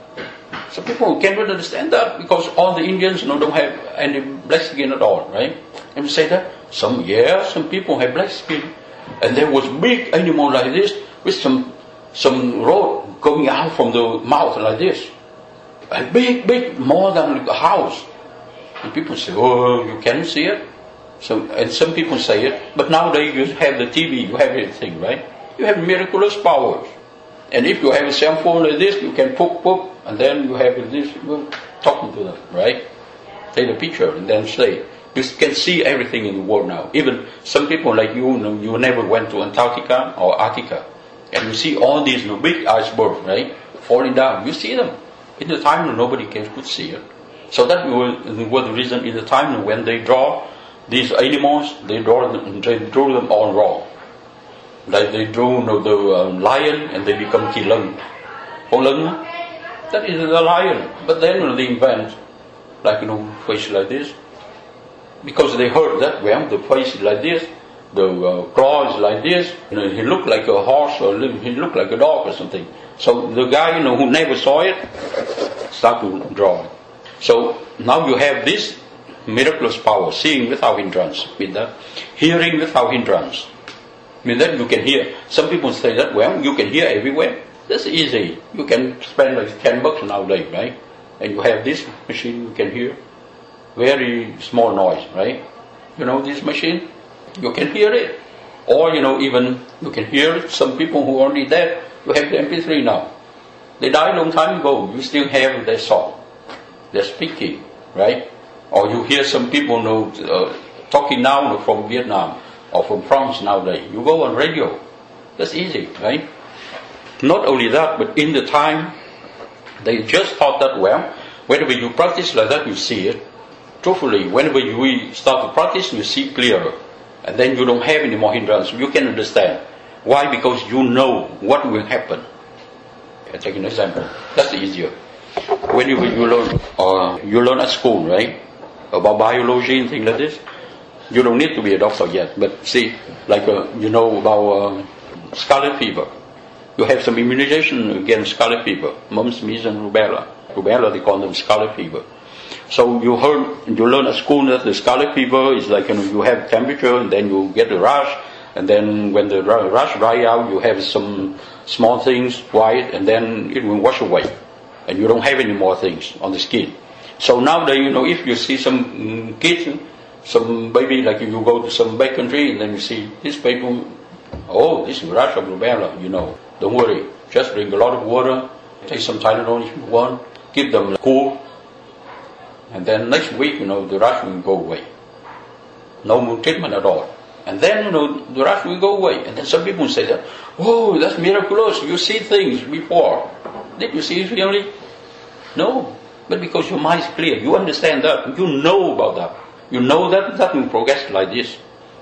Some people cannot understand that because all the Indians, you know, don't have any black skin at all, right? And we say that some, yeah, some people have black skin, and there was big animal like this with some some rod coming out from the mouth like this, a big, big, more than a house. And people say, oh, you can't see it. So, and some people say it, but nowadays you have the T V, you have everything, right? You have miraculous powers. And if you have a cell phone like this, you can poke, poke, and then you have this, you're talking to them, right? Take a picture and then say, you can see everything in the world now. Even some people like you, you, know, you never went to Antarctica or Arctica, and you see all these, you know, big icebergs, right, falling down. You see them. In the time, nobody can, could see it. So that was, was the reason in the time when they draw these animals, they draw them, they drew them all wrong. Like they drew, you know, the uh, lion and they become Kỳ Lân. Con lân, that is the lion. But then, you know, they invent, like, you know, face like this. Because they heard that, well, the face is like this, the uh, claw is like this, you know, he looked like a horse or he looked like a dog or something. So the guy, you know, who never saw it, start to draw it. So now you have this miraculous power, seeing without hindrance, with that, hearing without hindrance. I mean that you can hear. Some people say that, well, you can hear everywhere. That's easy. You can spend like ten bucks nowadays, right? And you have this machine, you can hear very small noise, right? You know this machine? You can hear it. Or, you know, even you can hear it. Some people who are only dead, you have the M P three now. They died a long time ago. You still have their song. They're speaking, right? Or you hear some people, you know, uh, talking now, you know, from Vietnam or from France nowadays. You go on radio. That's easy, right? Not only that, but in the time, they just thought that, well, whenever you practice like that, you see it. Truthfully, whenever you start to practice, you see clearer. And then you don't have any more hindrance. You can understand. Why? Because you know what will happen. I'll take an example. That's easier. Whenever you learn, uh, you learn at school, right? About biology and things like this. You don't need to be a doctor yet. But see, like, uh, you know about uh, scarlet fever. You have some immunization against scarlet fever. Mumps, measles, and rubella. Rubella, they call them scarlet fever. So you heard, you learn at school that the scarlet fever is like, you know, you have temperature and then you get a rash, and then when the rash dry out, you have some small things, white, and then it will wash away, and you don't have any more things on the skin. So nowadays, you know, if you see some kids, some baby, like if you go to some back country and then you see this baby, oh, this is rash of rubella, you know, don't worry, just drink a lot of water, take some Tylenol if you want, keep them cool. And then next week, you know, the rash will go away. No more treatment at all. And then, you know, the rash will go away. And then some people say that, oh, that's miraculous. You see things before. Did you see it really? No. But because your mind is clear, you understand that. You know about that. You know that that will progress like this.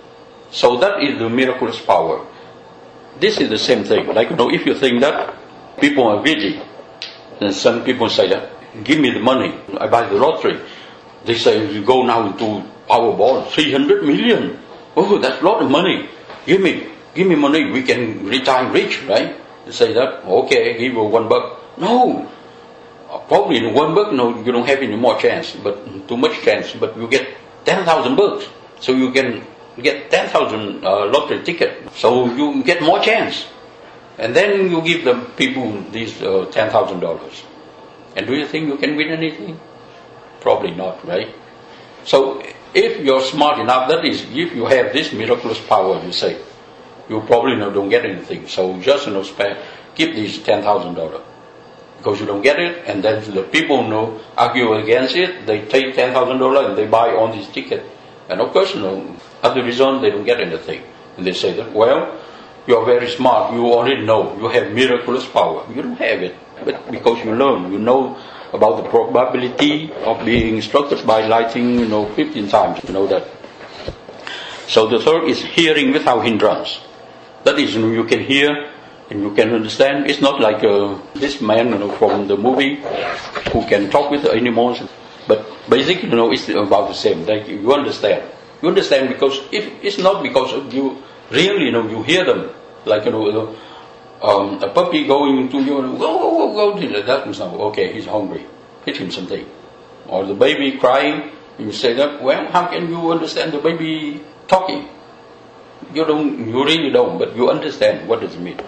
So that is the miraculous power. This is the same thing. Like, you know, if you think that people are greedy, then some people say that, give me the money, I buy the lottery. They say, you go now into Powerball, three hundred million. Oh, that's a lot of money. Give me, give me money, we can retire rich, right? They say that, okay, give you one buck. No, probably in one buck, no, you don't have any more chance, but too much chance, but you get ten thousand bucks. So you can get ten thousand uh, lottery ticket. So you get more chance. And then you give the people these uh, ten thousand dollars. And do you think you can win anything? Probably not, right? So if you're smart enough, that is, if you have this miraculous power, you say, you probably no, don't get anything. So just, you know, spend, keep these ten thousand dollars. Because you don't get it, and then the people, you know, argue against it, they take ten thousand dollars and they buy all these tickets. And of course, you know, as a result, they don't get anything. And they say that, well, you are very smart, you already know, you have miraculous power. You don't have it. But because you learn, you know about the probability of being struck by lightning, you know, fifteen times, you know that. So the third is hearing without hindrance. That is, you know, you can hear and you can understand. It's not like uh, this man, you know, from the movie who can talk with the animals. But basically, you know, it's about the same. Like you understand. You understand because if it's not because of you really, you know, you hear them. Like, you know, Um, a puppy going to you, go, go, go, go, that was not, okay, he's hungry. Hit him something. Or the baby crying, you say that, well, how can you understand the baby talking? You don't, you really don't, but you understand what does it mean.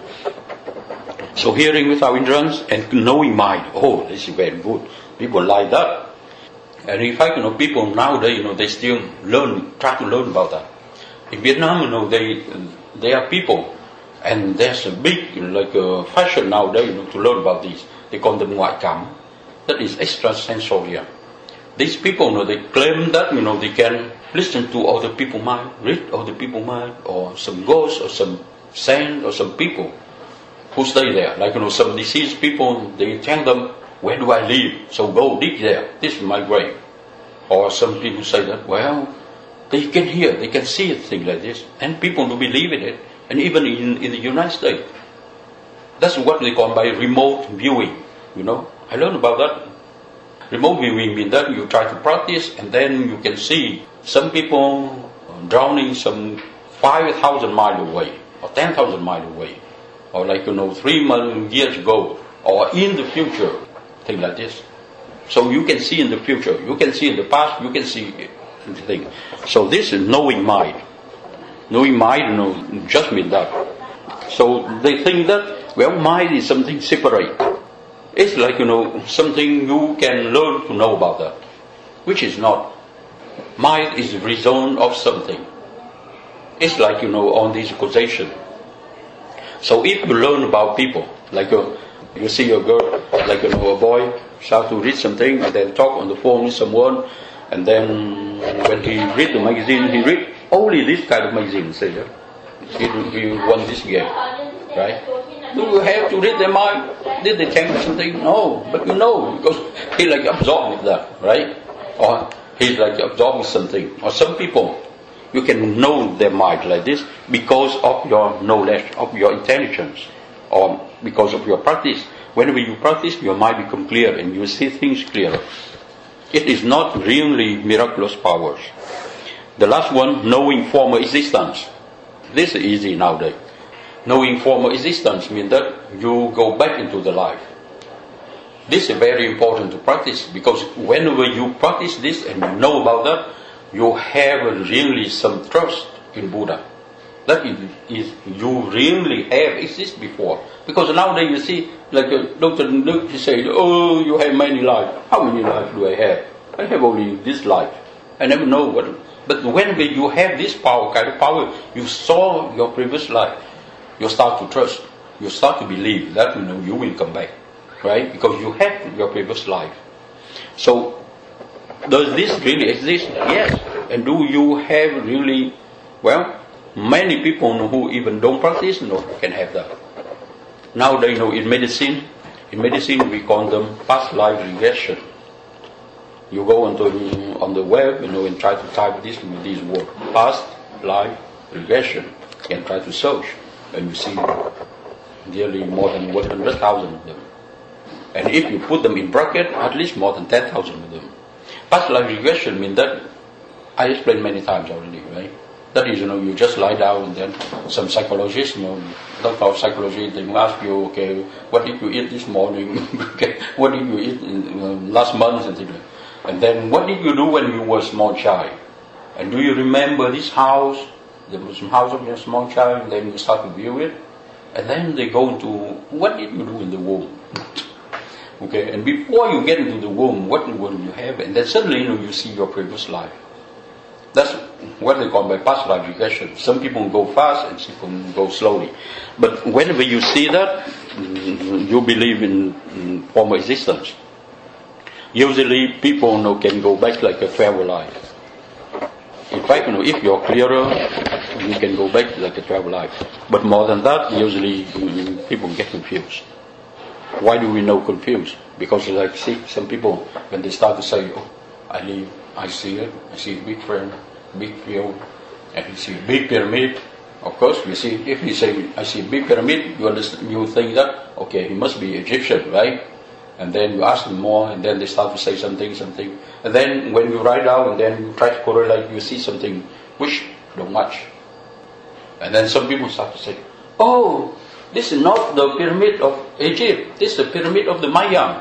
So hearing with our indriyas and knowing mind, oh, this is very good. People like that. And in fact, you know, people nowadays, you know, they still learn, try to learn about that. In Vietnam, you know, they, they are people. And there's a big, you know, like a fashion nowadays, you know, to learn about this. They call them ngoại cảm. That is extrasensorial. These people, you know, they claim that, you know, they can listen to other people's mind, read other people's mind, or some ghosts, or some saints, or some people who stay there. Like, you know, some deceased people, they tell them, where do I live? So go dig there. This is my grave. Or some people say that, well, they can hear, they can see a thing like this. And people do believe in it. And even in, in the United States. That's what they call by remote viewing. You know, I learned about that. Remote viewing means that you try to practice and then you can see some people drowning some five thousand miles away or ten thousand miles away. Or like, you know, three million years ago or in the future. Thing like this. So you can see in the future. You can see in the past. You can see thing. So this is knowing mind. Knowing mind, you know, just mean that. So they think that, well, mind is something separate. It's like, you know, something you can learn to know about that. Which is not. Mind is the result of something. It's like, you know, on this causation. So if you learn about people, like a, you see a girl, like, you know, a boy, start to read something and then talk on the phone with someone, and then when he read the magazine, he read only this kind of magazine, say that. He, he won this game, right? Do you have to read their mind? Did they change something? No, but you know, because he like absorbed with that, right? Or he's like absorbing something. Or some people, you can know their mind like this because of your knowledge, of your intelligence, or because of your practice. Whenever you practice, your mind becomes clear and you see things clearer. It is not really miraculous powers. The last one, knowing former existence. This is easy nowadays. Knowing former existence means that you go back into the life. This is very important to practice because whenever you practice this and you know about that, you have really some trust in Buddha. That is, is you really have existed before. Because nowadays you see, like uh, Doctor Luke, he said, oh, you have many lives. How many lives do I have? I have only this life. I never know what. But whenever you have this power, kind of power, you saw your previous life, you start to trust. You start to believe that, you know, you will come back. Right? Because you have your previous life. So, does this really exist? Yes. And do you have really, well, many people who even don't practice, you know, can have that. Now they know in medicine, in medicine we call them past life regression. You go onto the, on the web, you know, and try to type this with these words, past life regression, and try to search, and you see nearly more than one hundred thousand of them. And if you put them in bracket, at least more than ten thousand of them. Past life regression means that, I explained many times already, right? That is, you know, you just lie down and then some psychologists, you know, doctor of psychology, they will ask you, okay, what did you eat this morning? Okay, what did you eat in, uh, last month? And things like that. And then what did you do when you were a small child? And do you remember this house? There was some house of your small child, and then you start to view it. And then they go into, what did you do in the womb? Okay, and before you get into the womb, what will you have? And then suddenly, you know, you see your previous life. That's what they call by past life regression. Some people go fast and some people go slowly. But whenever you see that, you believe in, in former existence. Usually people, you know, can go back like a travel life. In fact, you know, if you're clearer, you can go back like a travel life. But more than that, usually people get confused. Why do we know confused? Because, like, see, some people, when they start to say, oh, I live, I see it, I see a big friend, big field, and you see a big pyramid. Of course, you see, if you say, I see a big pyramid, you understand, you think that, okay, he must be Egyptian, right? And then you ask them more, and then they start to say something, something. And then when you write out, and then you try to correlate, you see something which don't match. And then some people start to say, oh, This is not the pyramid of Egypt. This is the pyramid of the Mayan.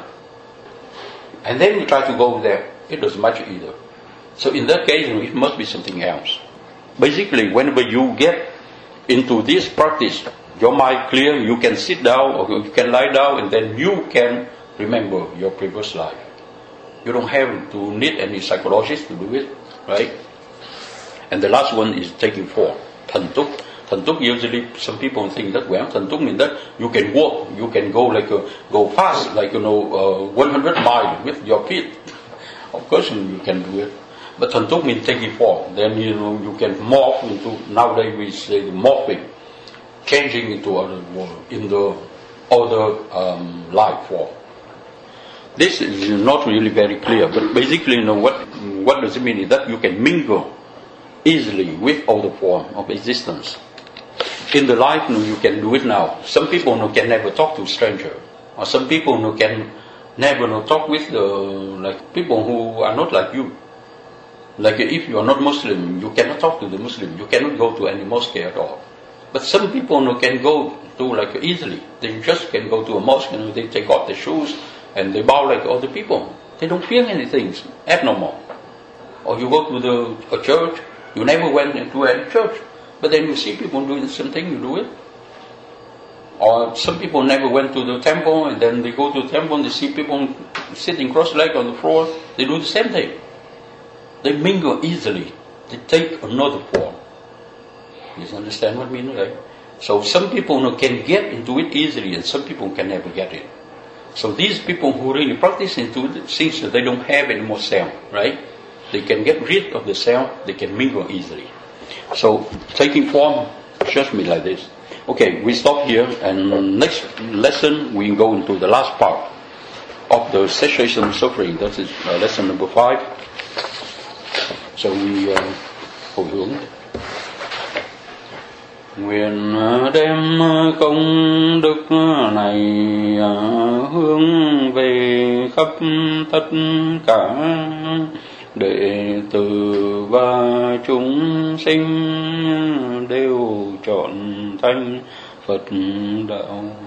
And then we try to go there. It doesn't match either. So in that case, it must be something else. Basically, whenever you get into this practice, your mind clear, you can sit down or you can lie down, and then you can remember your previous life. You don't have to need any psychologist to do it, right? And the last one is taking form. Thần túc. Thần túc, usually some people think that, well, thần túc means that you can walk, you can go like a, go fast, like, you know, uh, one hundred miles with your feet. Of course you can do it. But thần túc means taking form. Then, you know, you can morph into, nowadays we say morphing, changing into other world, in the other um, life form. This is not really very clear, but basically, you know, what what does it mean is that you can mingle easily with all the form of existence. In the life, you know, you can do it now. Some people, you know, can never talk to a stranger, or some people, you know, can never, you know, talk with the like people who are not like you. Like if you are not Muslim, you cannot talk to the Muslim. You cannot go to any mosque at all. But some people, you know, can go to like easily. They just can go to a mosque, and you know, they take off their shoes and they bow like other people. They don't feel anything abnormal. Or you go to the a church, you never went into any church, but then you see people doing the same thing, you do it. Or some people never went to the temple, and then they go to the temple and they see people sitting cross-legged on the floor, they do the same thing. They mingle easily. They take another form. You understand what I mean, right? So some people, you know, can get into it easily, and some people can never get it. So these people who really practice into it, since they don't have any more self, right? They can get rid of the self, they can mingle easily. So taking form just means like this. Okay, we stop here, and next lesson we go into the last part of the cessation of suffering. That is uh, lesson number five. So we uh, hồi hướng. Nguyện đem công đức này hướng về khắp tất cả đệ tử và chúng sinh đều trọn thanh Phật đạo.